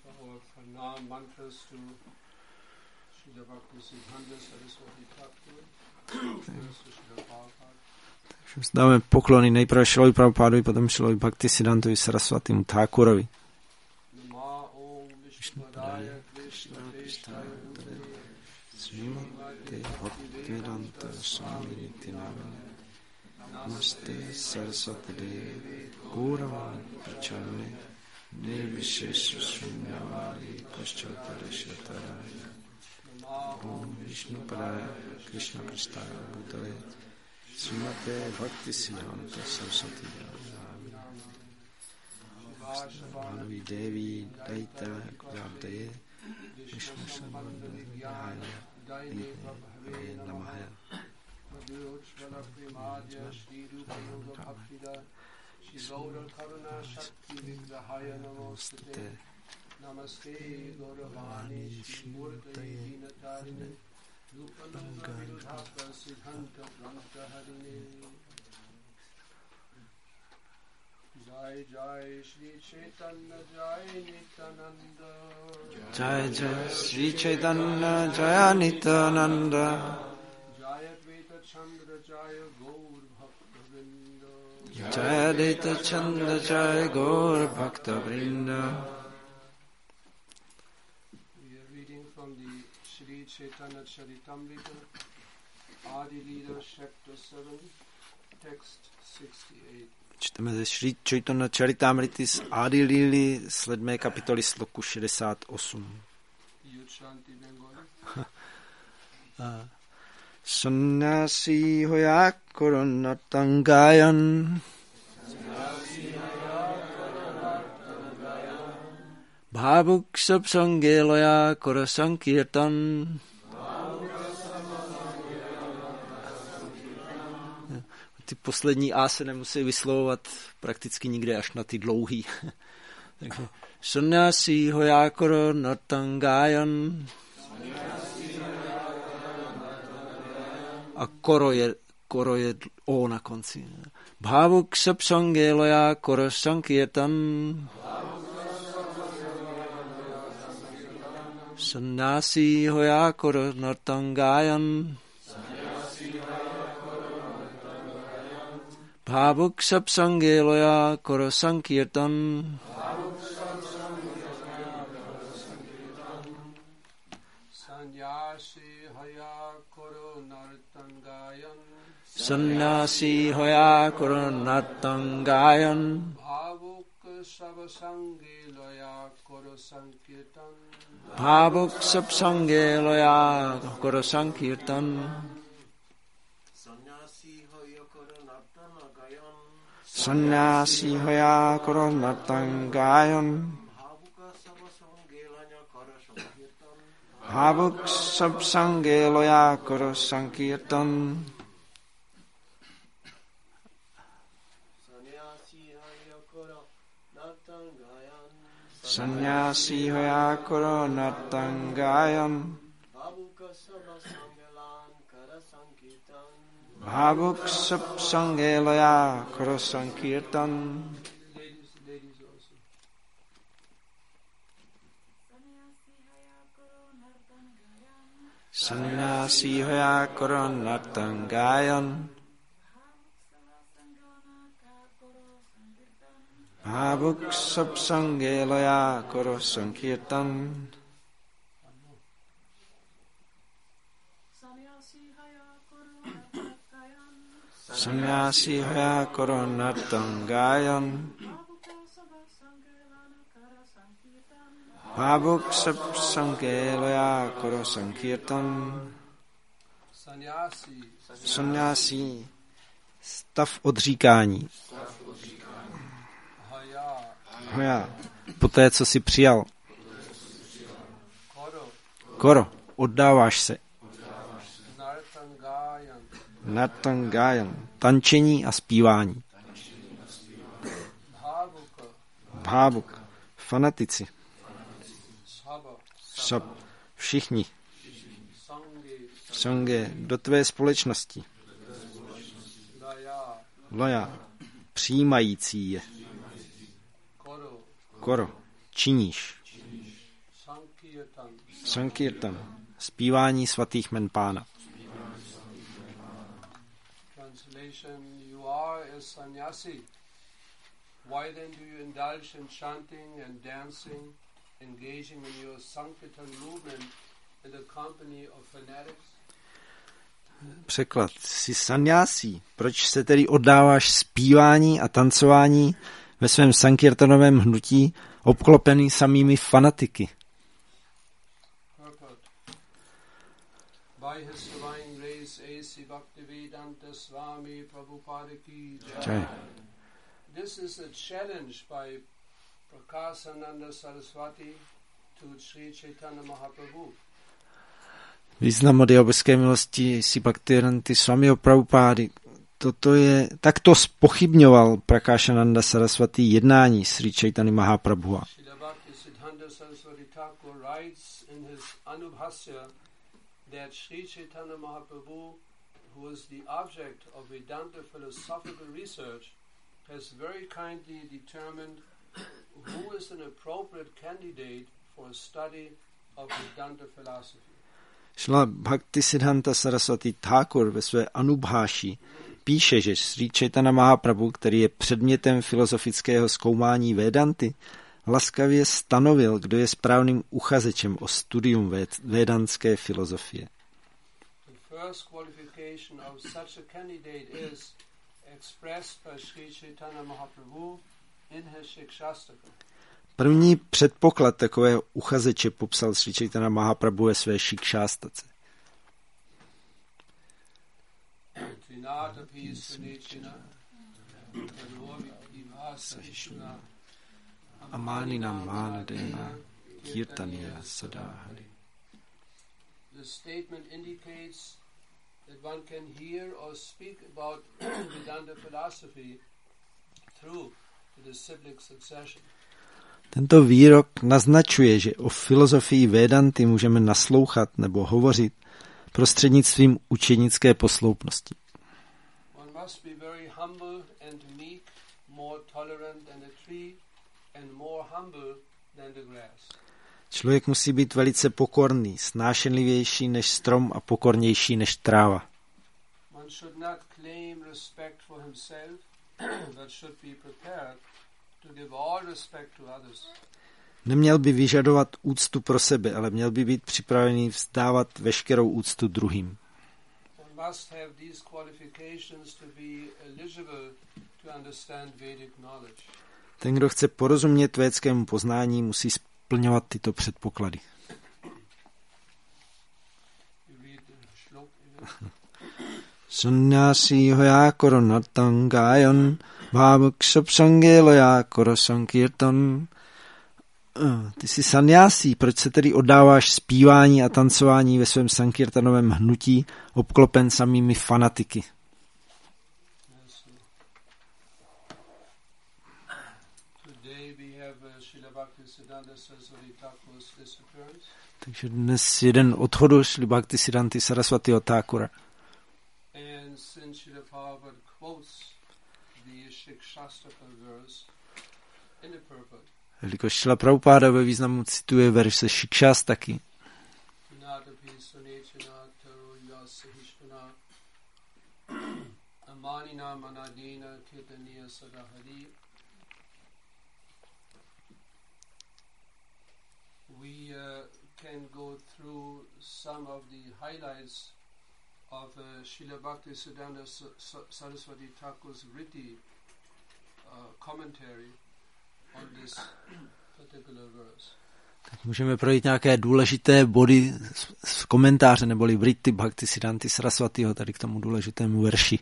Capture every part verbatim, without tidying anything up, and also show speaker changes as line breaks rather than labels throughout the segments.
Dáme poklony nejprve Šrilovi Prabhupádovi, potom Šrilovi Bhaktisiddhantovi Sarasvatimu Thakurovi.
Namaste Saraswati Devi Gauravani Pracharne Nirvishesha Shunyavadi Paschatadashataraya Om Vishnu Padaya Krishna Prasthaya Bhutale Srimate Bhaktisiddhanta Saraswati Bhanavi Devi Daita Gudabdaye Vishnu Samandaya Namahaya Namaste Gauravani Shmurtaye Dinatarine Rupananga Vidhata Siddhanta Prantaharine Jai Jai Shri Chaitanya Jai Nityananda
Jai Jai Shri Chaitanya Jai Nityananda Jaya Advaita Chandra Jaya Gaur Bhakta Vrinda.
We are reading from the Sri Chaitanya Charitamrita, Adi Leela, chapter seven, text sixty-eight.
Čteme ze Sri Chaitanya Charitamrity z Adi Leely, sedmé kapitoly sloku šedesát osm.
Yudshanti Bengali.
Sannasi hoya koronatangayan Bhavuk sabsange loya kora sankirtan. Ty poslední A se nemusí vyslovovat prakticky nikde, až na ty dlouhý. Takže Sannasi hoya koronatangayan. A koro je, koro je O na konci. Bhavuk sapsange loya kora sankirtan. Sannasi hoya kora nartangayan. Bhavuk sapsange loya kora sankirtan. Sannasi hoya koro nartangayan.
Bhavuk sabsange loya koro sankirtan.
Bhavuk sapsange loya koro sankirtan.
Sannasi hoya koro nartangayan.
Sannasi hoya koro nartangayan. Bhavuk sapsange loya koro sankirtan. Sannasi hoya koro nartangayan. Bhavuk sapsange loya koro sankirtan. Sannasi hoya koro nartangayan. Bhavuk sapsange loya koro sankirtan. Sannasi hoya koro nartangayan. Bhavuk sapsange loya koro sankirtan. Sannasi, stav odříkání. Hoja, poté, co jsi přijal. Koro, oddáváš se. Nartangayan, tančení a zpívání. Bhavuk, fanatici. Sab, všichni. Sange, do tvé společnosti. Loja, přijímající je. Koro, činíš. Sankirtan. Zpívání svatých jmen Pána.
Translation: You are a sannyasi. Why then do you indulge in chanting and dancing, engaging in your Sankirtan movement in the company of fanatics?
Překlad. Jsi sannyásí. Proč se tedy oddáváš zpívání a tancování ve svém sankirtanovém hnutí, obklopený samými fanatiky?
By his divine grace, A C Bhaktivedanta Swami Prabhupada ki jai. This is a challenge by Prakasananda Saraswati to Sri Chaitanya Mahaprabhu.
Význam od božské milosti si Bhaktivedanta Swamiho Prabhupády. Toto je, takto zpochybňoval Prakāśananda Saraswati jednání Sri Chaitanya Mahaprabhu.
Srila Bhaktisiddhanta Saraswati Thakur writes in his Anubhasya that Sri Chaitanya Mahaprabhu, who is the object of Vedanta philosophical research, has very kindly determined who is an appropriate candidate for a study of Vedanta philosophy.
Šla Bhaktisiddhanta Saraswati Thakur ve své Anubháši píše, že Sri Chaitanya Mahaprabhu, který je předmětem filozofického zkoumání Védanty, laskavě stanovil, kdo je správným uchazečem o studium védantské filozofie.
The first qualification of such a candidate is expressed by Sri Chaitanya Mahaprabhu in his Shikshastaka.
První předpoklad takového uchazeče popsal Sri Chaitanya Mahaprabhu ve své Shikšástace. Amáninam mánadena kirtaniya sadáhari.
The statement indicates that one can hear or speak about Vedanta philosophy through the disciplic succession.
Tento výrok naznačuje, že o filozofii Védanty můžeme naslouchat nebo hovořit prostřednictvím učenické posloupnosti. Člověk musí být velice pokorný, snášenlivější než strom a pokornější než tráva. Neměl by vyžadovat úctu pro sebe, ale měl by být připravený vzdávat veškerou úctu druhým. Ten, kdo chce porozumět védskému poznání, musí splňovat tyto předpoklady. Sannyasi hoya koro nartangayan bhavakshap sange loya koro sankirtan. Ty jsi sannyásí, proč se tedy oddáváš zpívání a tancování ve svém sankirtanovém hnutí, obklopen samými fanatiky? Takže dnes jeden odchodu Šri Bhaktisiddhanty Saraswatiho Thakura. Jelikož Šrila Prabhupáda ve významu cituje verš ze Shikšastaky.
We uh, can go through some of the highlights of uh, Srila Bhaktisiddhanta Saraswati Thakur's written uh, commentary on this particular verse.
Tak můžeme projít nějaké důležité body z komentáře neboli Vritti Bhaktisiddhanty Saraswatiho tady k tomu důležitému verši.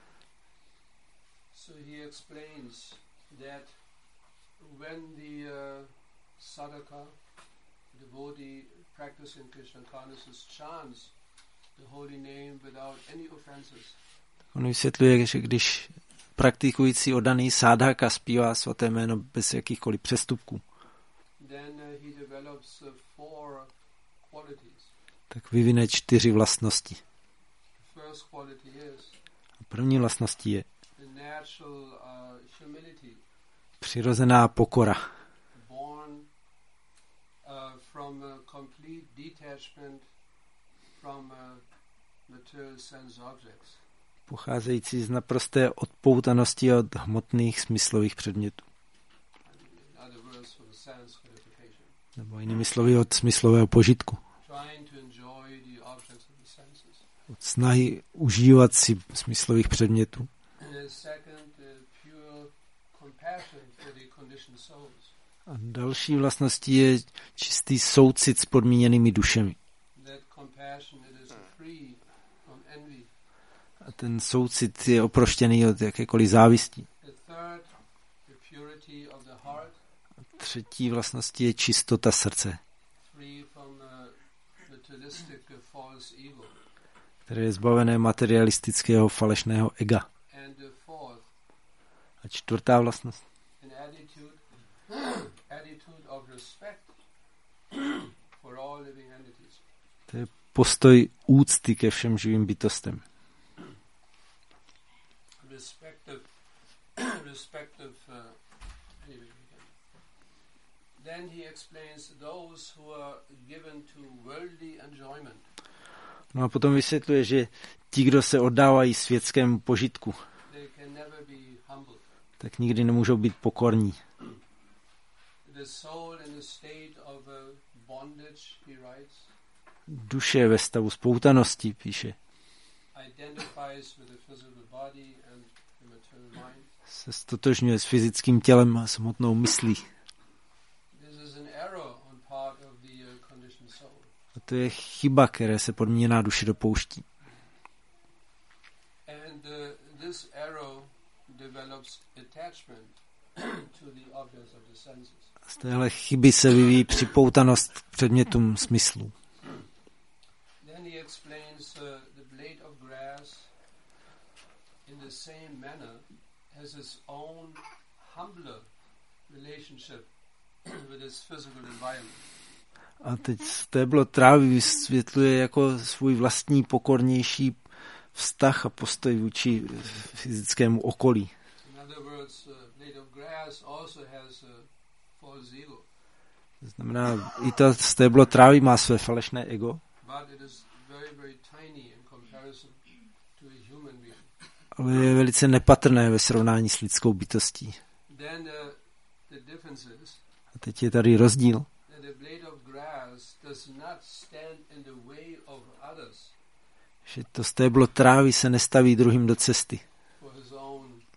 So he explains that when the uh, sadhaka, devotee practicing Krishna consciousness chants the holy name without any offenses.
On vysvětluje, že když praktikující oddaný sádhaka zpívá svaté jméno bez jakýchkoliv přestupků,
then uh, he develops uh, four qualities.
Tak vyvine čtyři vlastnosti.
The first quality is
první vlastností je
the natural uh, humility.
Přirozená pokora.
Born uh, from a complete detachment from uh, material sense objects.
Pocházející z naprosté odpoutanosti od hmotných smyslových předmětů.
In other words, from sense gratification.
Nebo jinými slovy od smyslového požitku.
Trying to enjoy the objects of the senses.
Od snahy užívat si smyslových předmětů.
And second, uh, pure compassion for the conditioned souls.
A další vlastností je čistý soucit s podmíněnými dušemi.
That compassion it is free from envy.
A ten soucit je oproštěný od jakékoliv závisti.
The third, the purity of the heart.
A třetí vlastností je čistota srdce,
Free from uh, materialistic uh, false ego.
které je zbavené materialistického falešného ega.
And the fourth,
A čtvrtá vlastnost
an attitude, attitude of respect for all living entities.
to je postoj úcty ke všem živým bytostem.
Respect of, respect of, uh, anyway, we can. Then he explains those who are given to worldly enjoyment.
No a potom vysvětluje, že ti, kdo se oddávají světskému požitku,
They can never be humbled.
tak nikdy nemůžou být pokorní.
The soul in a state of uh, bondage, he writes,
Duše ve stavu spoutanosti, píše,
identifies with the physical body and the material mind.
se stotožňuje s fyzickým tělem a samotnou myslí.
This is an error on part of the uh, conditioned soul.
A to je chyba, které se podmíněná duše dopouští.
And uh, this arrow develops attachment to the objects of the senses.
Z téhle chyby se vyvíjí připoutanost k předmětům smyslu.
Then he explains uh, the blade of grass in the same manner has its own humbler relationship with its physical environment.
A teď stéblo trávy vysvětluje jako svůj vlastní pokornější vztah a postoj vůči fyzickému okolí.
In other words, uh, blade of grass also has a false ego,
To znamená, i to stéblo trávy má své falešné ego,
but it is very, very tiny in comparison to a human being.
ale je velice nepatrné ve srovnání s lidskou bytostí.
Then uh, the difference is
A teď je tady rozdíl,
that the blade of grass does not stand in the way of others
že to stéblo trávy se nestaví druhým do cesty
for his own uh,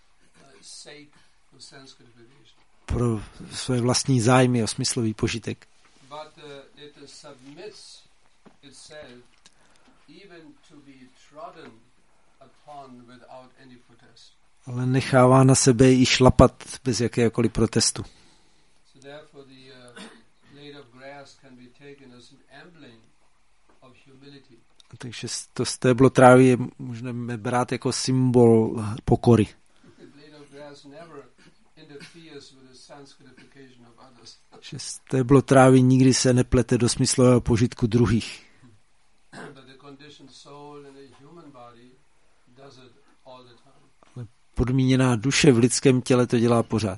sake of sense gratification,
pro své vlastní zájmy o smyslový požitek,
but uh, it uh, submits itself even to be trodden upon without any protest.
ale nechává na sebe i šlapat bez jakéhokoliv protestu.
So therefore the uh, blade of grass can be taken as an emblem of humility.
Takže to stéblo trávy je můžeme brát jako symbol pokory.
The blade of grass never interferes with the sense gratification of others.
Že stéblo trávy nikdy se neplete do smyslového požitku druhých.
But the conditioned soul in a human body does it all the time.
Ale podmíněná duše v lidském těle to dělá pořád.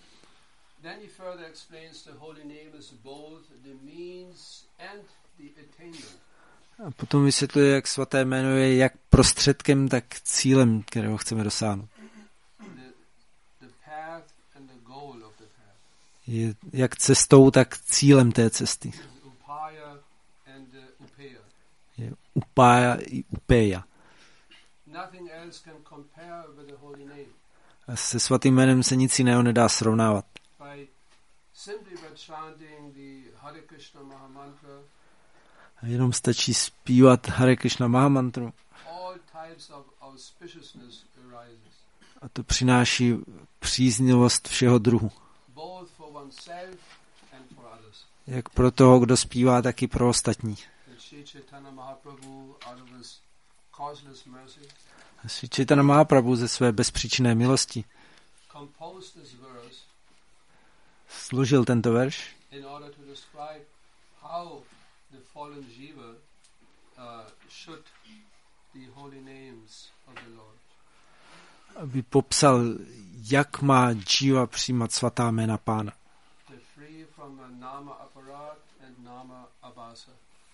Then he further explains the holy name is both the means and the attainment.
A potom vysvětluje, jak svaté jméno je jak prostředkem, tak cílem, kterého chceme dosáhnout.
The, the path and the goal of the path.
Je jak cestou, tak cílem té cesty.
Upaya and uh, upeya.
Je upája i upéja.
Nothing else can compare with the holy name.
A se svatým jménem se nic jiného nedá srovnávat.
By simply by chanting the Hare Krishna Mahamantra,
A jenom stačí zpívat Hare Krishna Mahamantru
all types of auspiciousness arises,
a to přináší příznivost všeho druhu.
both for oneself and for others.
Jak pro toho, kdo zpívá, tak i pro ostatní.
That Sri Chaitanya Mahaprabhu, out of his causeless mercy,
Sri Chaitanya Mahaprabhu ze své bezpříčinné milosti
composed this verse
složil tento verš,
in order to describe how the fallen jiva uh, should the holy names of the Lord.
aby popsal, jak má džíva přijímat svatá jména Pána.
To free from a nama aparat and nama abhasa.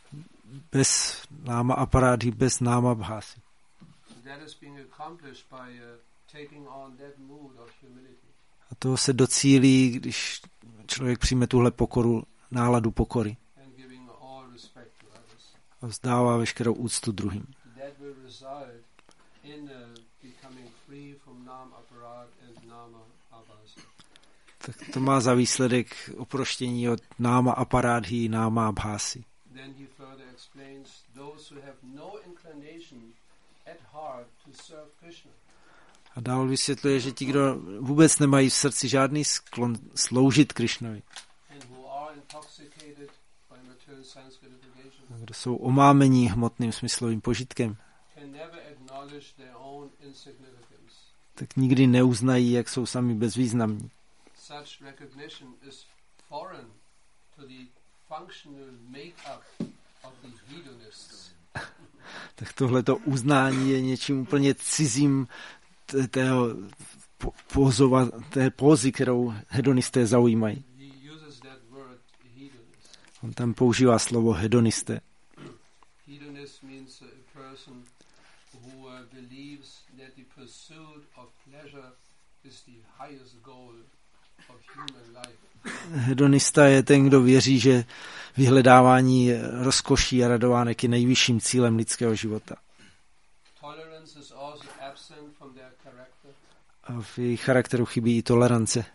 Bez náma aparádhy, bez náma bhásy.
That is being accomplished by uh, taking on that mood of humility.
A toho se docílí, když člověk přijme tuhle pokoru, náladu pokory.
And giving all respect to others.
A vzdává veškerou úctu druhým.
That will result in uh, becoming free from nam aparat and nama abhasa.
Tak to má za výsledek oproštění od náma aparádhy, náma bhásy.
Then he further explains those who have no inclination at heart to serve Krishna.
A dál vysvětluje, že ti, kdo vůbec nemají v srdci žádný sklon sloužit Krišnovi,
And who are intoxicated by material sense gratification.
a kdo jsou omámení hmotným smyslovým požitkem,
Can never acknowledge their own insignificance.
tak nikdy neuznají, jak jsou sami bezvýznamní.
Such recognition is foreign to the functional make-up of the hedonists.
Tak tohleto uznání je něčím úplně cizím té, tého po, pozova, té pózy, kterou hedonisté zaujímají.
He uses that word hedonist.
On tam používá slovo hedonisté.
Hedonist means a person who uh, believes that the pursuit of pleasure is the highest goal of human life.
Hedonista je ten, kdo věří, že vyhledávání rozkoší a radovánek je nejvyšším cílem lidského života.
Tolerance is also absent from their character.
A v jejich charakteru chybí i tolerance.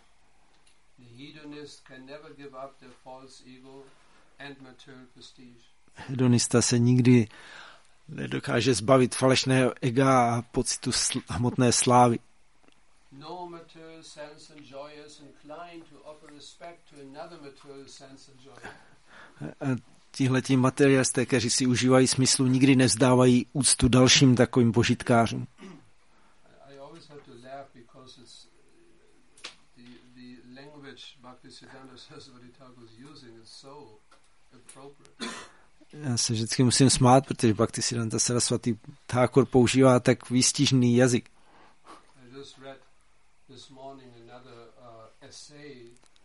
The hedonist can never give up their false ego and material prestige.
Hedonista se nikdy nedokáže zbavit falešného ega a pocitu sl- hmotné slávy.
No material sense and joy is inclined to offer respect to another material sense and joy.
A tihleti materialisté, kteří si užívají smyslu, nikdy nevzdávají úctu dalším takovým požitkářům.
I always have to laugh because it's the the language Bhaktisiddhanta Saraswati Thakur is using is so appropriate.
Já se vždycky musím smát, protože Bhaktisiddhanta Saraswati Thakur používá tak výstižný jazyk.
I just read this morning another uh, essay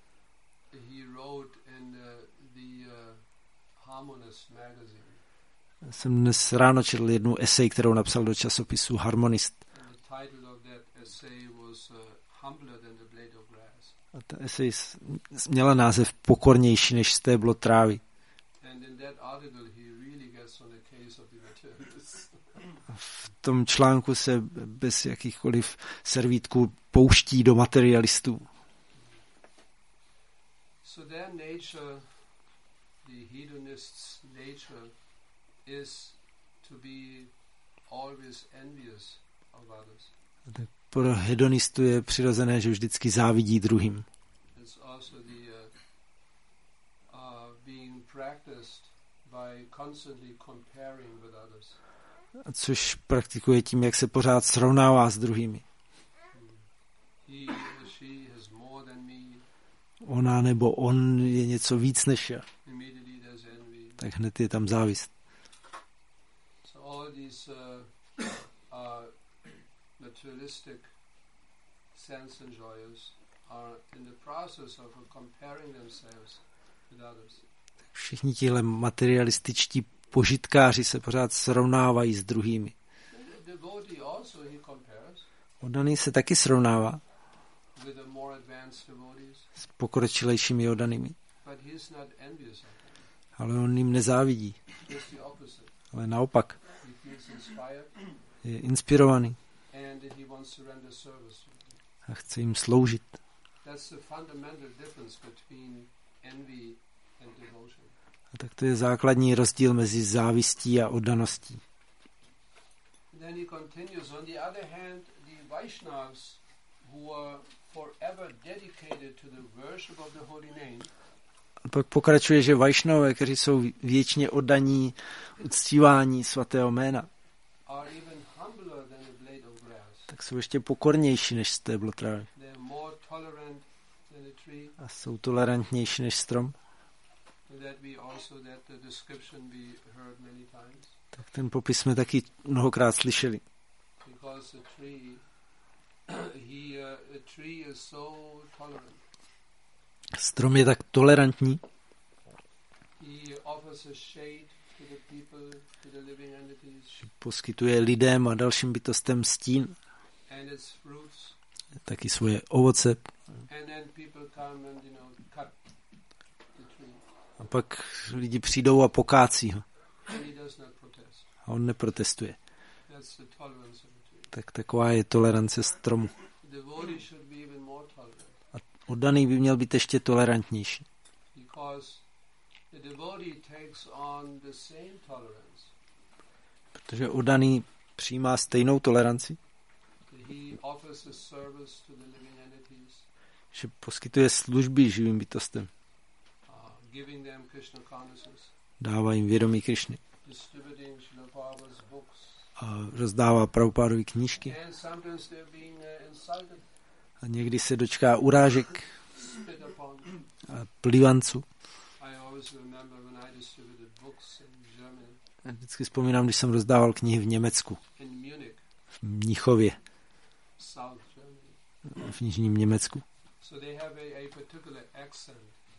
he wrote in the, the uh, Harmonist magazine.
Já jsem dnes ráno četl jednu esej, kterou napsal do časopisu Harmonist.
And the title of that essay was uh, Humbler than the Blade of Grass.
A ta esej měla název Pokornější než stéblo trávy.
And in that article he really gets on the case of the materialists.
V tom článku se bez jakýchkoliv servítků pouští do materialistů.
So their nature, the hedonist's nature, is to be always envious of others.
Tak pro hedonistu je přirozené, že vždycky závidí druhým.
It's also the uh, uh, being practiced by constantly comparing with others.
Což praktikuje tím, jak se pořád srovnává s druhými.
He or she has more than me.
Ona nebo on je něco víc než já.
Immediately there's envy.
Tak hned je tam závist.
So all these uh, uh, materialistic sense enjoyers are in the process of comparing themselves with others.
Všichni tihle materialističtí požitkáři se pořád srovnávají s druhými.
The devotee also he compares
Oddaný se taky srovnává
with the more advanced devotees,
s pokročilejšími oddanými.
but he's not envious of them.
Ale on jim nezávidí.
Just the opposite.
Ale naopak
He feels inspired
je inspirovaný
and he wants to render service to them.
a chce jim sloužit.
That's the fundamental difference between envy and devotion.
A tak to je základní rozdíl mezi závistí a oddaností.
Then he continues, on the other hand, the Vaishnavas who are forever dedicated to the worship of the holy name,
A pak pokračuje, že Vajšnové, kteří jsou věčně oddaní uctívání svatého jména,
are even humbler than the blade of grass.
tak jsou ještě pokornější než stéblo trávy.
They are more tolerant than a tree.
A jsou tolerantnější než strom.
So that we also, that the description we heard many times.
Tak ten popis jsme taky mnohokrát slyšeli.
Because the tree, he, uh, a tree is so tolerant.
Strom je tak tolerantní,
he offers a shade to the people, to the living entities,
že poskytuje lidem a dalším bytostem stín,
and its fruits,
taky svoje ovoce.
and then people come and, you know, cut the tree,
A pak lidi přijdou a pokácí ho.
and he does not protest.
A on neprotestuje.
That's the tolerance of the tree.
Tak taková je tolerance stromu.
The devotee should be even more tolerant,
A oddaný by měl být ještě tolerantnější.
because the devotee takes on the same tolerance.
Protože oddaný přijímá stejnou toleranci,
He offers a service to the living entities,
že poskytuje služby živým bytostem.
uh, giving them Krishna consciousness,
Dává jim vědomí Krišny.
distributing Srila Prabhupada's books,
A rozdává Prabhupádovy knížky.
and sometimes they're being uh, insulted,
A někdy se dočká urážek
spit upon.
a plivanců.
I always remember when I distributed books in Germany,
A vždycky vzpomínám, když jsem rozdával knihy v Německu,
in Munich,
v Mnichově,
South Germany.
v Jižním Německu.
So they have a, a particular accent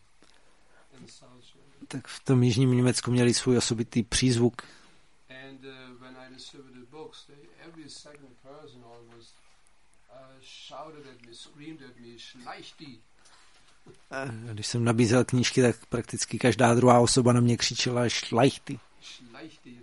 in South Germany.
Tak v tom Jižním Německu měli svůj osobitý přízvuk.
And uh, when I distributed books, they, every second person almost uh, shouted at me, screamed at me, Schleichti.
A když jsem nabízel knížky, tak prakticky každá druhá osoba na mě křičela šlajchty.
Schleichti,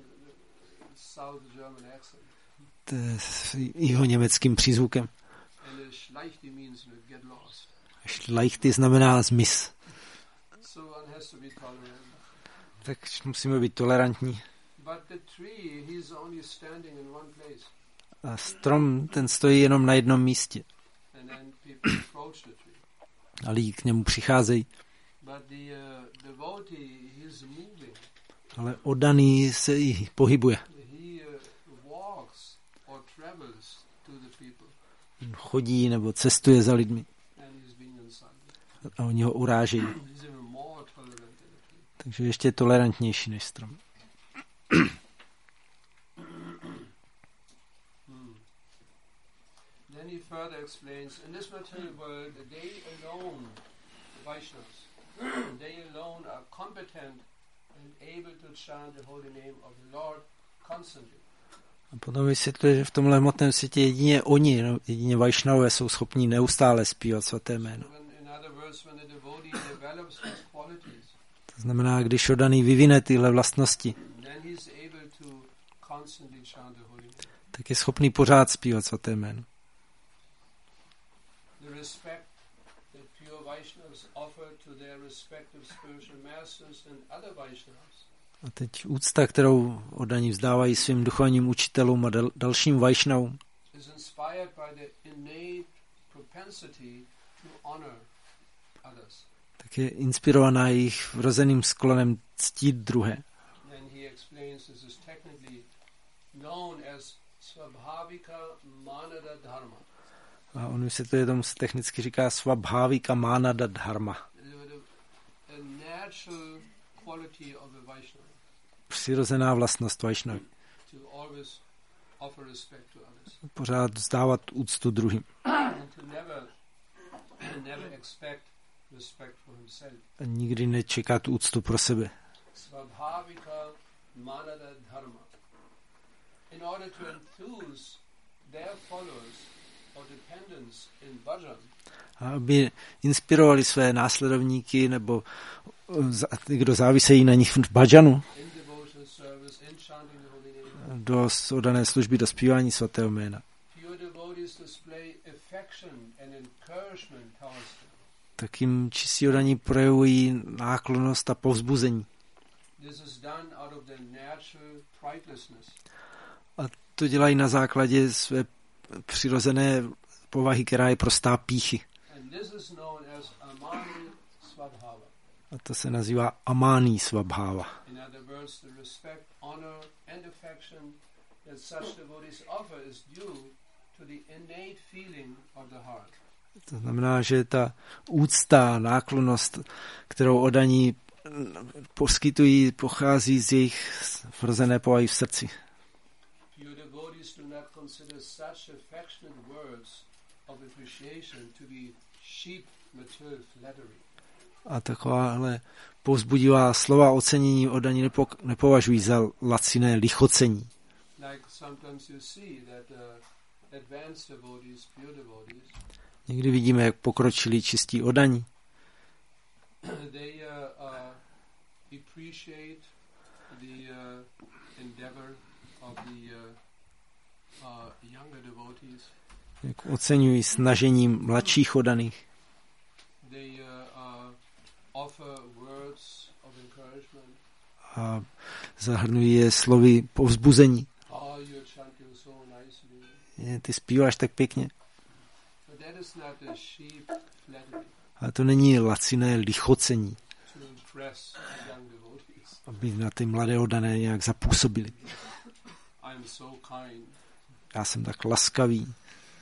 South German accent.
To je s jeho německým přízvukem.
And uh, Schleichti means uh, get lost.
Šlajchty znamená zmiz.
So one has to be tolerant.
Tak musíme být tolerantní.
But the tree, he's only standing in one place.
A strom, ten stojí jenom na jednom místě.
And then people approach the tree.
A lidi k němu přicházejí.
But the uh, devotee, he's moving.
Ale oddaný se i pohybuje.
He uh, walks or travels to the people.
Chodí nebo cestuje za lidmi.
And he's being insulted.
A oni ho urážejí.
He's even more tolerant than the tree.
Takže ještě je tolerantnější než strom.
Hmm. Then he further explains, in this material world, they alone, the Vaishnavas, they alone are competent and able to chant the holy name of the Lord constantly.
A potom vysvětluje, že v tomhle hmotném světě jedině oni, no, jedině Vajšnavové jsou schopní neustále zpívat svaté jméno.
When, in other words, when the devotee develops these qualities,
To znamená, když oddaný vyvine tyhle vlastnosti,
then he's able to constantly chant the holy name.
tak je schopný pořád zpívat svaté jméno.
The respect that pure Vaishnavas offer to their respective spiritual masters and other Vaishnavas
A teď úcta, kterou oddaní vzdávají svým duchovním učitelům a dal- dalším Vajšnavům,
is inspired by the innate propensity to honor others.
tak je inspirovaná jejich vrozeným sklonem ctít druhé.
And he explains this is technically known as Svabhavika Manada Dharma.
A on vysvětluje, tomu se technicky říká Svabhavika Manada Dharma.
A natural quality of a Vaishnava
Přirozená vlastnost Vajšnavy.
to always offer respect to others
Pořád vzdávat úctu druhým.
and to never, never expect respect for himself.
A nikdy nečekat úctu pro sebe.
Svabhavika Manada Dharma. In order to enthuse their followers or dependents in bhajan,
A aby inspirovali své následovníky nebo za- ty, kdo závisejí na nich v bhajanu,
in devotional service, in chanting the holy name,
do oddané služby, do zpívání svatého jména.
pure devotees display affection and encouragement towards them.
Tak jim čistí oddaní projevují náklonnost a povzbuzení.
This is done out of their natural pridelessness.
A to dělají na základě své přirozené povahy, která je prostá pýchy.
And this is known as Amani Svabhava.
A to se nazývá amání svabháva.
In other words, the respect, honor, and affection that such devotees offer is due to the innate feeling of the heart.
To znamená, že ta úcta, náklonnost, kterou oddaní poskytují, pochází z jejich vrozené povahy v srdci.
Pure devotees do not consider such affectionate words of appreciation to be sheep material flattery.
A takováhle povzbudivá slova ocenění oddaní nepo, nepovažují za laciné lichocení.
Like sometimes you see that uh, advanced devotees, pure devotees,
někdy vidíme, jak pokročilí čistí oddaní.
They uh, uh, appreciate the uh, endeavor of the uh, uh, younger devotees.
Jak oceňují snažení mladších oddaných.
They uh, uh, offer words of encouragement.
A zahrnují je slovy povzbuzení.
Oh, you're chanting so nicely.
Je, ty zpíváš tak pěkně.
But that is not a cheap flattery.
Ale to není laciné lichocení,
To impress young devotees.
aby na ty mladé oddané nějak zapůsobili.
I'm so kind.
Já jsem tak laskavý,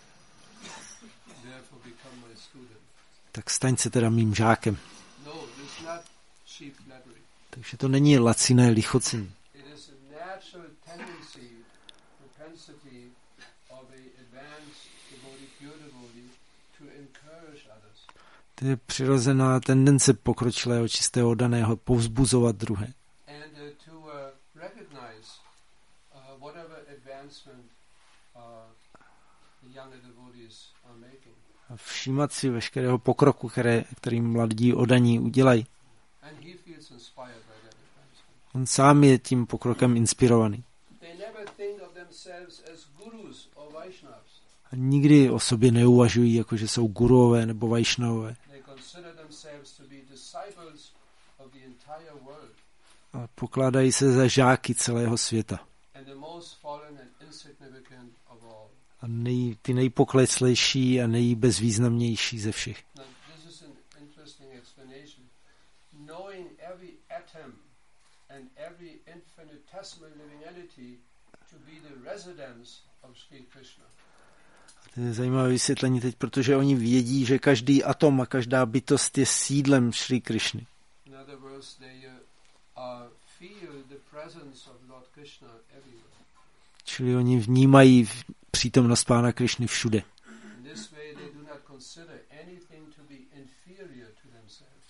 Therefore become my student.
tak staň se teda mým žákem.
No, it's not cheap flattery.
Takže to není laciné lichocení.
It is a natural tendency, propensity of a advanced devotee, pure devotee, to encourage others.
To je přirozená tendence pokročilého čistého oddaného povzbuzovat druhé.
And uh, to uh, recognize uh, whatever advancement uh, the younger devotees are making.
A všímat si veškerého pokroku, které, který mladí oddaní udělají.
And he feels inspired by that advancement.
On sám je tím pokrokem inspirovaný.
They never think of themselves as gurus or Vaishnavas.
A nikdy o sobě neuvažují, jako že jsou guruové nebo vajšnavové.
They consider themselves to be disciples of the entire world.
A pokládají se za žáky celého světa.
And the most fallen and insignificant of all.
A nej, ty nejpokleslejší a nejbezvýznamnější ze všech.
Now, this is an interesting explanation. Knowing every atom and every infinitesimal living entity to be the residence of Sri Krishna.
To je zajímavé vysvětlení teď, protože oni vědí, že každý atom a každá bytost je sídlem Šrí Krišny.
In other words, they uh, uh, feel the presence of Lord Krishna everywhere.
Čili oni vnímají přítomnost Pána Krišny všude.
In this way, they do not consider anything to be inferior to themselves.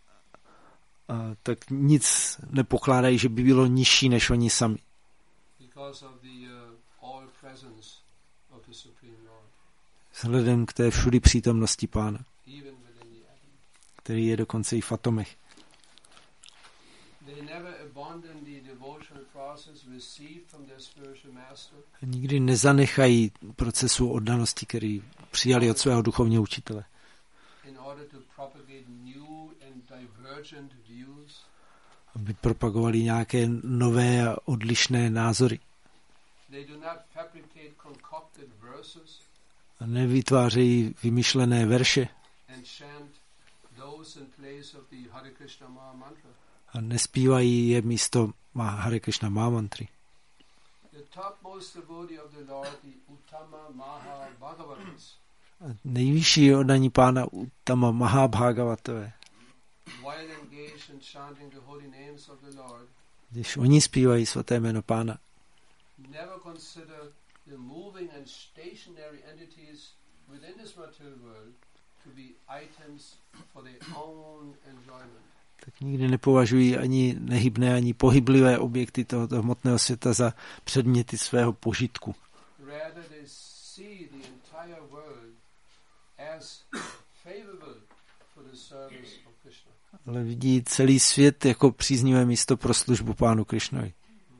A tak nic nepokládají, že by bylo nižší než oni sami.
Because of the uh, all presence of the Supreme Lord.
Vzhledem k té všudy přítomnosti Pána,
Even within the atom.
který je dokonce i v atomech.
They never abandon the devotional process received from their spiritual master.
Nikdy nezanechají procesu oddanosti, který přijali od svého duchovního učitele.
In order to propagate new and divergent views.
Aby propagovali nějaké nové a odlišné názory.
They do not fabricate concocted verses.
A nevytvářejí vymyšlené verše.
And chant those in place of the Hare Krishna Maha Mantra.
A nespívají je místo Hare Krishna Maha Mantry.
The topmost devotee of the Lord, the Uttama Maha Bhagavatas.
Nejvyšší oddaní Pána Uttama Maha Bhagavatové.
While engaged in chanting the holy names of the Lord,
když oni zpívají svaté jméno Pána,
never consider the moving and stationary entities within this material world to be items for their own enjoyment.
Tak nikdy nepovažují ani nehybné, ani pohyblivé objekty tohoto hmotného světa za předměty svého požitku.
Rather they see the entire world as favorable for the service of Krishna.
Ale vidí celý svět jako příznivé místo pro službu Pánu Krišnovi.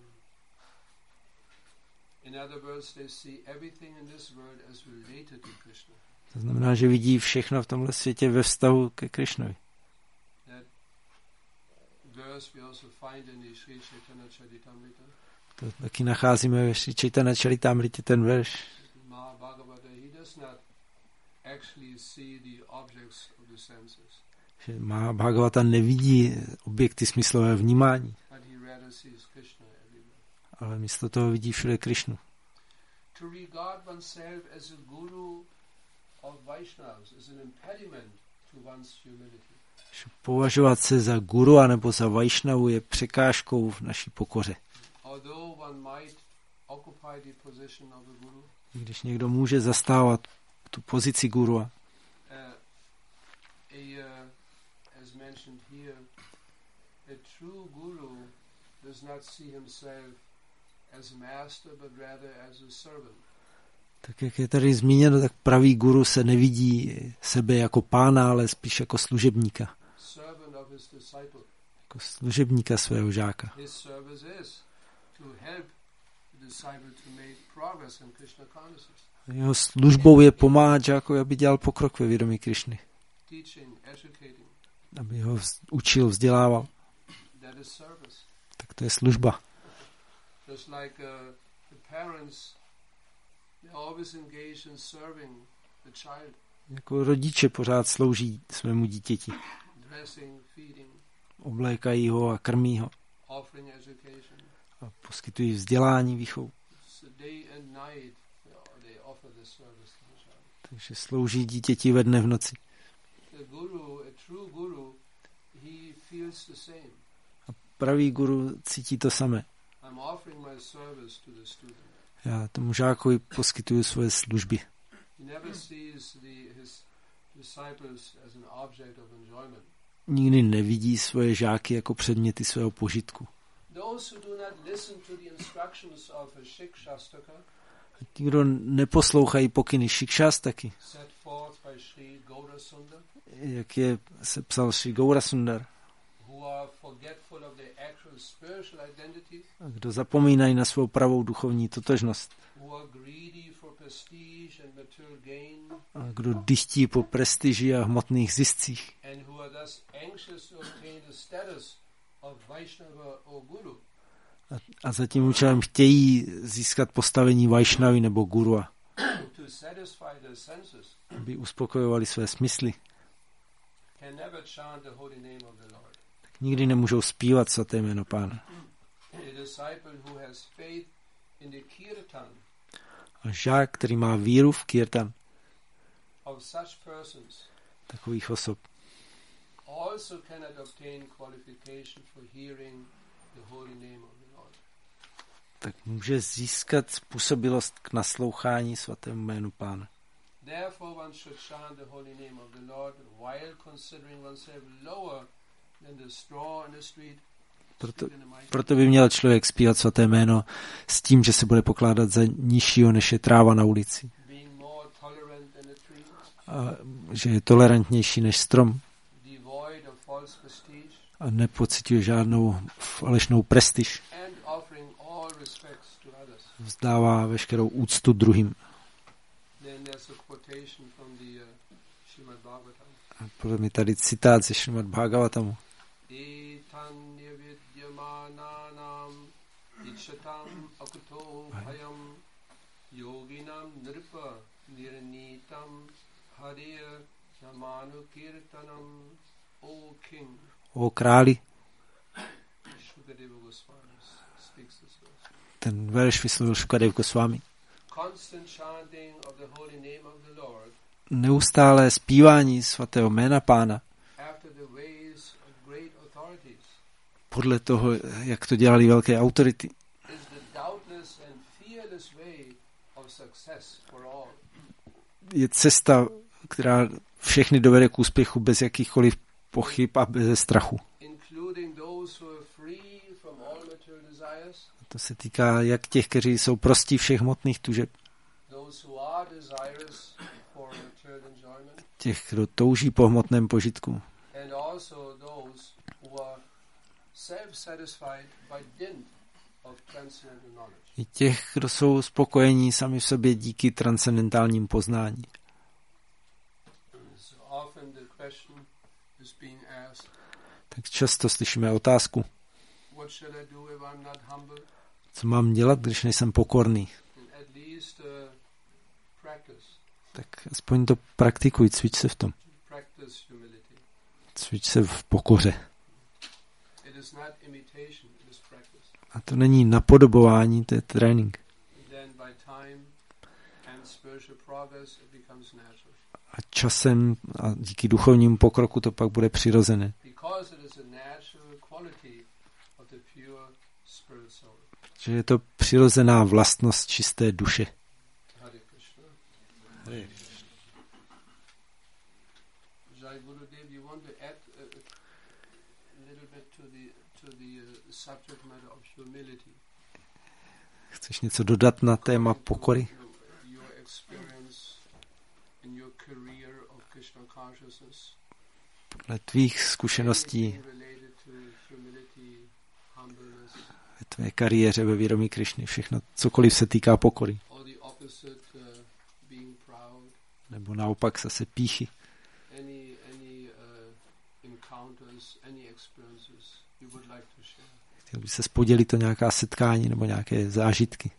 In other words, they see everything in this world as related to Krishna.
To znamená, že vidí všechno v tomhle světě ve vztahu ke Krišnovi.
That verse we also find in the Sri Chaitanya Charitamrita.
To taky nacházíme ve Sri Chaitanya Charitamritě ten verš.
Mahabhagavata, he does not actually see the objects of the senses.
Že Mahabhagavata nevidí objekty smyslového vnímání,
But he rather sees Krishna everywhere.
ale místo toho vidí všude Krišnu.
To regard oneself as a guru of Vaishnavas is an impediment to one's humility.
Považovat se za guru anebo za Vajšnavu je překážkou v naší pokoře.
Although one might occupy the position of a guru,
Když někdo může zastávat tu pozici guru,
uh, a, uh, as mentioned here, a true guru does not see himself as master, but rather as a servant.
Tak jak je tady zmíněno, tak pravý guru se nevidí sebe jako pána, ale spíš jako služebníka.
Servant of his disciple.
Jako služebníka svého žáka.
His service is to help the disciple to make progress in Krishna consciousness.
Jeho službou je pomáhat žákovi, aby dělal pokrok ve vědomí Krišny.
Teaching, educating.
Aby ho vz, učil, vzdělával.
That is service.
Tak to je služba.
Just like uh, the parents, they always engage in serving the child.
Jako rodiče pořád slouží svému dítěti.
Dressing, feeding.
Oblékají ho a krmí ho.
Offering education.
A poskytují vzdělání, výchovu.
So day and night they offer this service to the child.
Takže slouží dítěti ve dne v noci.
The guru, a true guru, he feels the same.
A pravý guru cítí to samé.
I'm offering my service to the student.
Já tomu žákovi poskytuju svoje služby.
He never sees the, his disciples as an object of enjoyment.
Nikdy nevidí svoje žáky jako předměty svého požitku.
Those who do not listen to the instructions of a Shikshastaka,
A ti, kdo neposlouchají pokyny Shikshastaki,
set forth by Sri Gaurasundar,
jak je sepsal Sri Gaurasundar,
who are forgetful of their actual spiritual identities,
a kdo zapomínají na svou pravou duchovní totožnost,
who are greedy for prestige and material gain,
a kdo dychtí po prestiži a hmotných ziscích,
and who are thus anxious to obtain the status of Vaishnava or Guru.
a, a za tím účelem chtějí získat postavení Vaishnavy nebo Gurua,
To satisfy their senses,
aby uspokojovali své smysly.
can never chant the holy name of the Lord.
Tak nikdy nemůžou zpívat svaté jméno Pána.
A disciple who has faith in the kirtan
A žák, který má víru v kirtan,
of such persons
takových osob,
also cannot obtain qualification for hearing the holy name of the Lord.
tak může získat způsobilost k naslouchání svatému jménu Pána.
Therefore one should chant the holy name of the Lord while considering oneself lower than the straw in the street.
Proto, proto by měl člověk zpívat svaté jméno s tím, že se bude pokládat za nižšího, než je tráva na ulici.
Being more tolerant than the tree,
A že je tolerantnější než strom.
devoid of false prestige,
A nepociťuje žádnou falešnou prestiž.
and offering all respects to others.
Vzdává veškerou úctu druhým.
Then there's a quotation from the uh, Srimad Bhagavatam.
A podle mě tady citát ze Srimad Bhagavatamu.
Etanya vidyamananam ichatam akuto bhayam yoginam nripa nirnitam hariya namanu kirtanam O king.
O králi,
Shukadeva Goswami speaks this verse.
ten verš vyslovil Šukadev Goswami.
Constant chanting of the holy name of the Lord
Neustálé zpívání svatého jména Pána
after the ways of great authorities
podle toho, jak to dělali velké autority,
is the doubtless and fearless way of success for all.
je cesta, která všechny dovede k úspěchu bez jakýchkoliv pochyb a bez strachu.
Including those who are free from all material desires,
To se týká jak těch, kteří jsou prostí všech hmotných tužeb,
those who are desirous for material enjoyment,
těch, kdo touží po hmotném požitku,
and also those who are self-satisfied by dint of transcendental knowledge.
i těch, kdo jsou spokojení sami v sobě díky transcendentálním poznání.
So often the question is being asked,
Tak často slyšíme otázku,
what should I do if I'm not humble?
co mám dělat, když nejsem pokorný.
And at least uh, practice,
Tak aspoň to praktikuj, cvič se v tom.
practice humility.
Cvič se v pokoře.
It is not imitation, it is practice.
A to není napodobování, to je trénink.
And then by time and spiritual progress, it becomes natural.
A časem a díky duchovnímu pokroku to pak bude přirozené.
Because it is a natural quality of the pure spirit soul.
Že je to přirozená vlastnost čisté duše.
Hare Krishna.
Hare.
Jai Gurudev, you want to add a, a little bit to the to the uh, subject matter of humility?
Chceš něco dodat na téma pokory?
Your experience in your career of Krishna consciousness.
Podle tvých zkušeností ve tvé kariéře ve vědomí Krišny, všechno, cokoliv se týká pokory. Nebo naopak zase pýchy. Chtěl by se podělit o nějaká setkání nebo nějaké zážitky.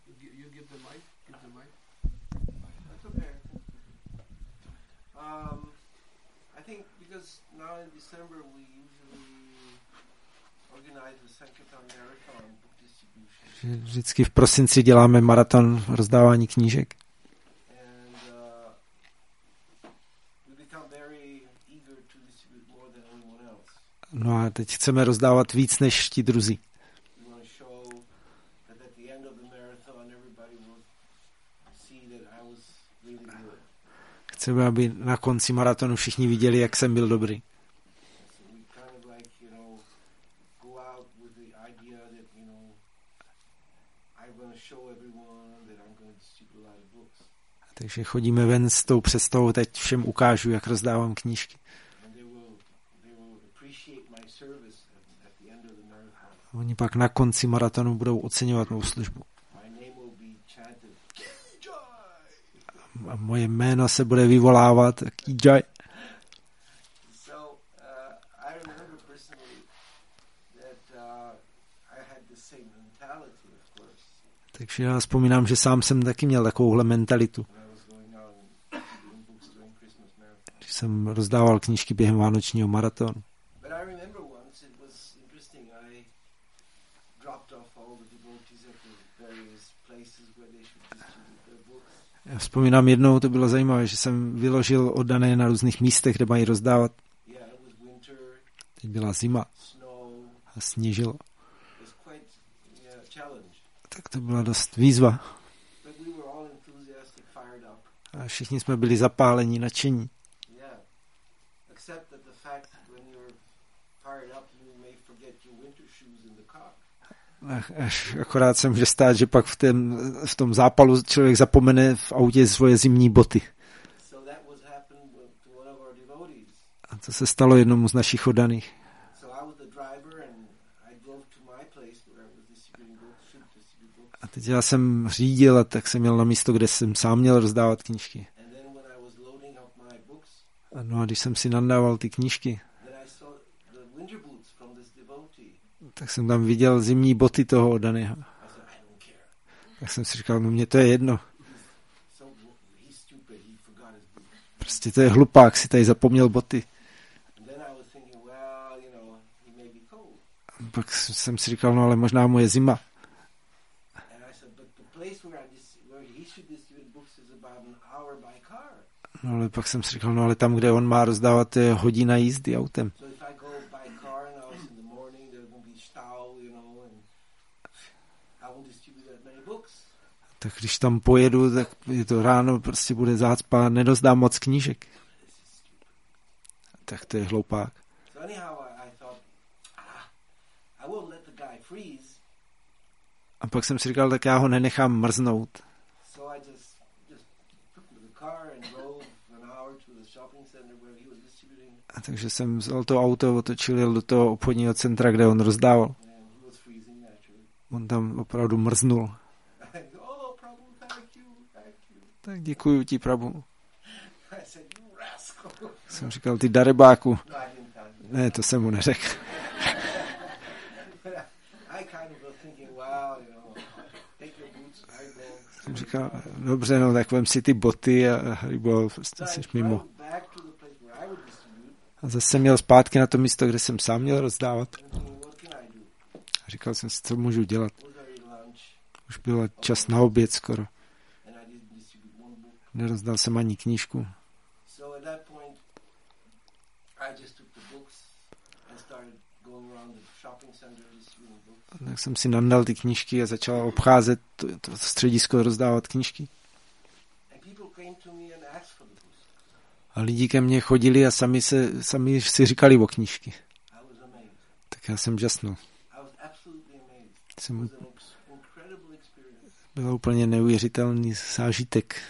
Vždycky v prosinci děláme maraton rozdávání knížek. No a teď chceme rozdávat víc než ti druzí. Chceme, aby na konci maratonu všichni viděli, jak jsem byl dobrý. Takže chodíme ven s tou představou, teď všem ukážu, jak rozdávám knížky. Oni pak na konci maratonu budou oceňovat mou službu. A moje jméno se bude vyvolávat. Jai. Takže já vzpomínám, že sám jsem taky měl takovouhle mentalitu. Když jsem rozdával knížky během vánočního maratonu. Já vzpomínám jednou, to bylo zajímavé, že jsem vyložil oddané na různých místech, kde mají rozdávat. Teď byla zima a sněžilo. Tak to byla dost výzva. A všichni jsme byli zapálení, nadšení. Až akorát se může stát, že pak v, tém, v tom zápalu člověk zapomene v autě svoje zimní boty. A to se stalo jednomu z našich oddaných. A teď já jsem řídil a tak jsem měl na místo, kde jsem sám měl rozdávat knížky. A no a když jsem si nandával ty knížky, tak jsem tam viděl zimní boty toho oddaného. Tak jsem si říkal, no mně to je jedno. Prostě to je hlupák, si tady zapomněl boty. A pak jsem si říkal, no ale možná mu je zima. No ale pak jsem si říkal, no ale tam, kde on má rozdávat, to je hodina jízdy autem. Tak když tam pojedu, tak je to ráno, prostě bude zácpa, nedozdám moc knížek. Tak to je hloupák. A pak jsem si říkal, tak já ho nenechám mrznout. A takže jsem vzal to auto, otočil do toho obchodního centra, kde on rozdával. On tam opravdu mrznul. Tak děkuju ti, Prabhu. Jsem říkal, ty darebáku. Ne, to jsem mu neřekl. Jsem říkal, dobře, no tak vem si ty boty a Haribo, prostě jsi mimo. A zase měl zpátky na to místo, kde jsem sám měl rozdávat. A říkal jsem si, co můžu dělat. Už byl čas na oběd skoro. Nerozdal jsem ani knížku. Tak jsem si nandal ty knížky a začal obcházet to, to středisko, rozdávat knížky. A lidi ke mně chodili a sami, se, sami si říkali o knížky. Tak já jsem žasnul. Jsem, byl úplně neuvěřitelný zážitek.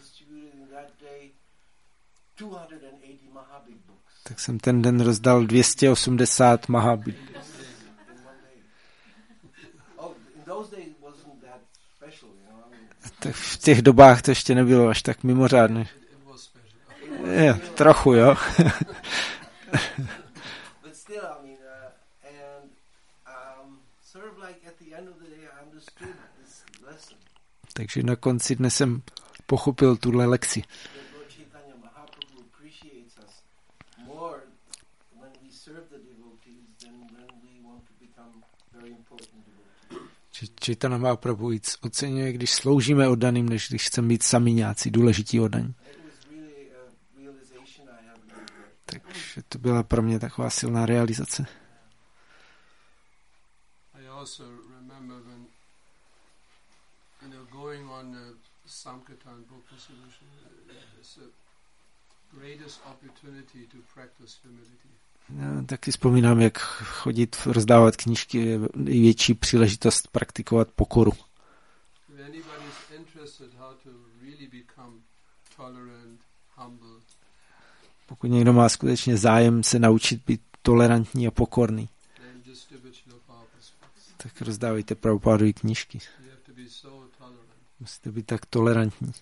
Tak jsem ten den rozdal dvě stě osmdesát Mahabit. Tak v těch dobách to ještě nebylo až tak mimořádné. Je, trochu, jo. Takže na konci dne jsem pochopil tuhle lekci. Chaitanya Mahaprabhu oceňuje, když sloužíme oddaným, než když chceme být sami nějací důležití oddaní. Takže to byla pro mě taková silná realizace. Já taky vzpomínám, jak chodit, rozdávat knížky je větší příležitost praktikovat pokoru. Pokud někdo má skutečně zájem se naučit být tolerantní a pokorný, tak rozdávejte Prabhupádovy knížky. Musíte být tak tolerantní.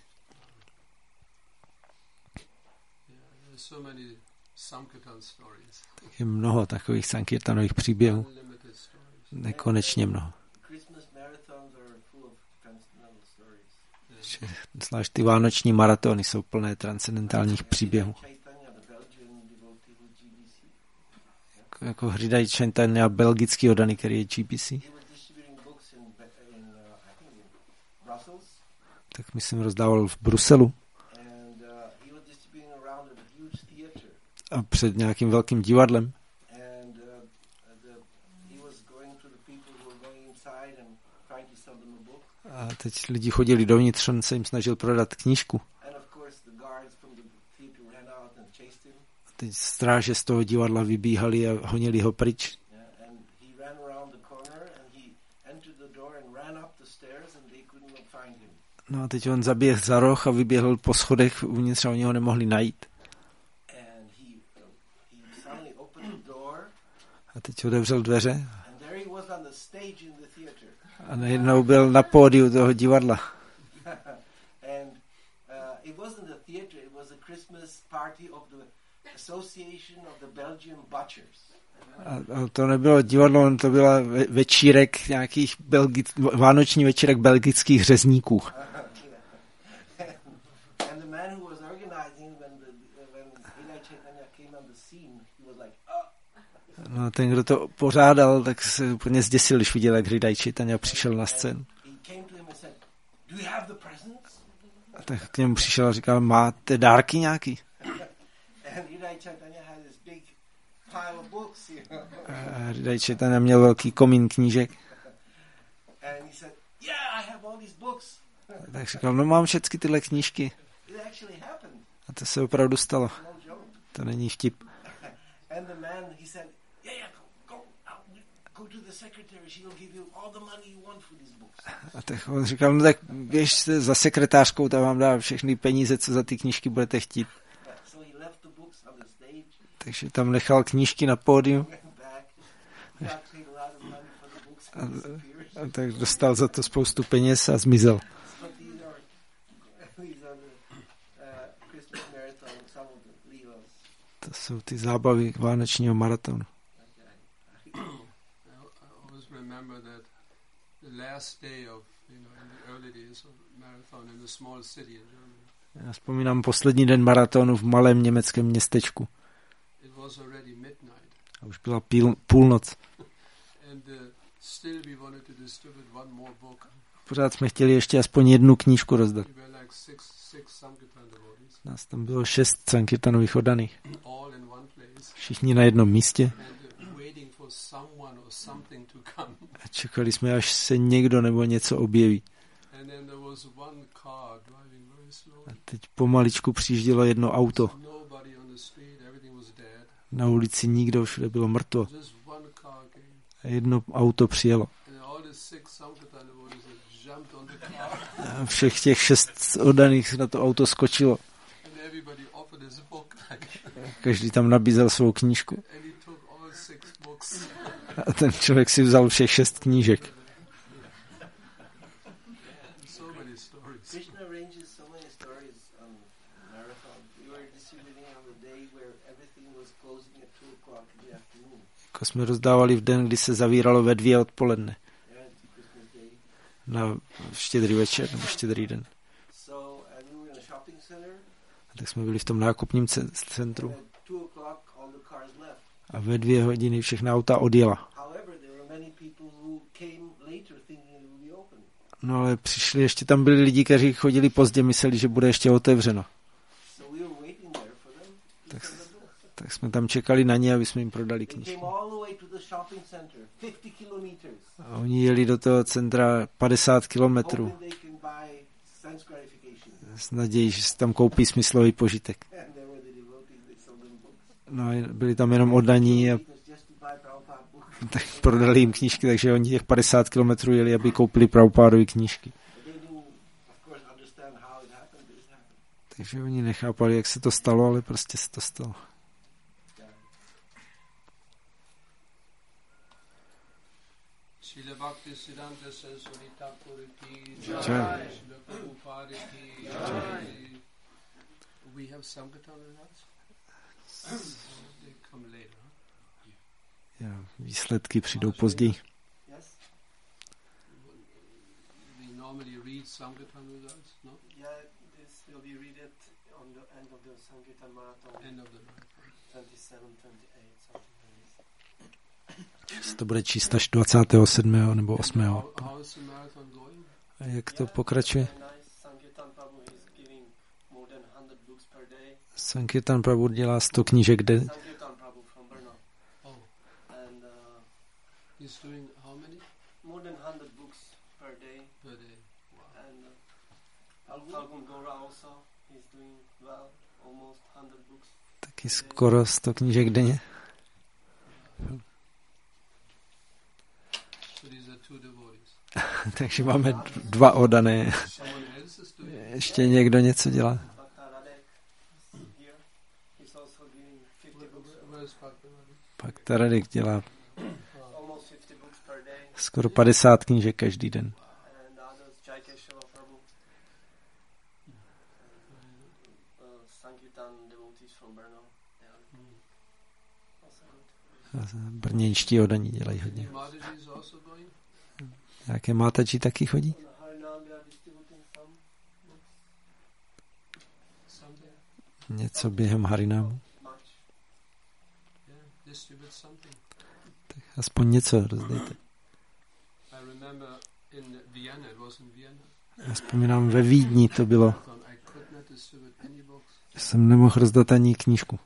Tak je mnoho takových sankirtanových příběhů. Nekonečně mnoho. Zvlášť ty vánoční maratony jsou plné transcendentálních příběhů. Jako, jako Hridaj Chaitanya, belgický oddaný, který je G B C. Tak myslím rozdával v Bruselu. A před nějakým velkým divadlem. A teď lidi chodili dovnitř, on se jim snažil prodat knížku. A teď stráže z toho divadla vybíhali a honili ho pryč. No a teď on zaběhl za roh a vyběhl po schodech uvnitř a oni ho nemohli najít. A teď otevřel dveře a najednou byl na pódiu toho divadla. A, a to nebylo divadlo, to byla večírek nějakých belgic, vánoční večírek belgických řezníků. No, ten, kdo to pořádal, tak se úplně zděsil, když viděl, jak Hridaj Chaitanya přišel na scénu. A tak k němu přišel a říkal, máte dárky nějaký? A Hridaj Chaitanya měl velký komín knížek. Tak říkal, no mám všechny tyhle knížky. A to se opravdu stalo. To není vtip. A tak on říkal, no tak běž za sekretářkou, ta vám dá všechny peníze, co za ty knížky budete chtít. Takže tam nechal knížky na pódiu. A, a tak dostal za to spoustu peněz a zmizel. To jsou ty zábavy vánočního maratonu. Já vzpomínám poslední den maratonu v malém německém městečku. A už byla píl, půlnoc. Pořád jsme chtěli ještě aspoň jednu knížku rozdat. Nás tam bylo šest sankirtanových oddaných. Všichni na jednom místě. A čekali jsme, až se někdo nebo něco objeví. A teď pomaličku přijíždělo jedno auto. Na ulici nikdo, všude bylo mrtvo. A jedno auto přijelo. A všech těch šest oddaných na to auto skočilo. Každý tam nabízel svou knížku. A ten člověk si vzal všech šest knížek. Jako jsme rozdávali v den, kdy se zavíralo ve dvě odpoledne. Na štědrý večer nebo štědrý den. A tak jsme byli v tom nákupním centru. A ve dvě hodiny všechna auta odjela. No ale přišli, ještě tam byli lidi, kteří chodili pozdě, mysleli, že bude ještě otevřeno. Tak, tak jsme tam čekali na ně, aby jsme jim prodali knížky. A oni jeli do toho centra padesát kilometrů. S nadějí, že si tam koupí smyslový požitek. No a byli tam jenom oddaní a tak prodali jim knížky, takže oni těch padesát kilometrů jeli, aby koupili Prabhupádovy knížky. Takže oni nechápali, jak se to stalo, ale prostě se to stalo. Ja, výsledky přijdou později. To bude číst až dvacátého sedmého nebo osmého A jak to pokračuje? Sankirtan Prabhu dělá sto knížek denně. Taky skoro sto knížek denně. Takže máme dva oddané. Ještě někdo něco dělá? Pak Taradek dělá skoro padesát knížek každý den. Brněnští oddaní dělají hodně. Jaké Mátaji taky chodí? Něco během Harinámu? Tak aspoň něco rozdejte. Já vzpomínám, ve Vídni to bylo. Jsem nemohl rozdat ani knížku.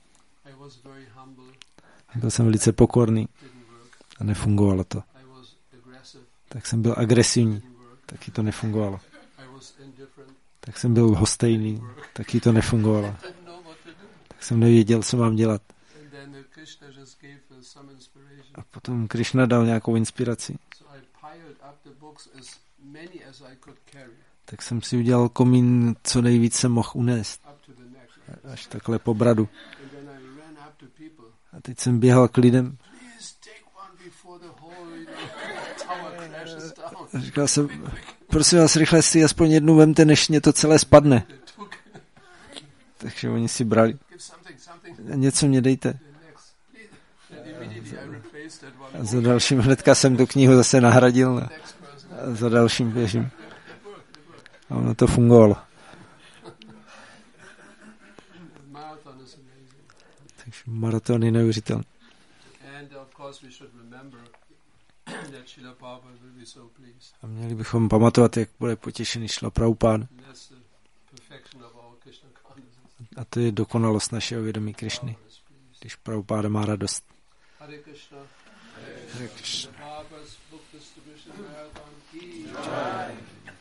Byl jsem velice pokorný a nefungovalo to. Tak jsem byl agresivní, taky to nefungovalo. Tak jsem byl hostejný, taky to nefungovalo. Tak jsem nevěděl, co mám dělat. A potom Krishna dal nějakou inspiraci. Tak jsem si udělal komín, co nejvíc jsem mohl unést. Až takhle po bradu. A teď jsem běhal k lidem. A říkal jsem, prosím vás, rychle si aspoň jednu vemte, než mě to celé spadne. Takže oni si brali. Něco mě dejte. A za dalším hnedka jsem tu knihu zase nahradil. A za dalším běžím. A ono to fungovalo. Takže maraton je neuvěřitelný. A měli bychom pamatovat, jak bude potěšený Šrila Prabhupáda. A to je dokonalost našeho vědomí Krišny, když Prabhupáda má radost. Hare Krishna. Hare Krishna.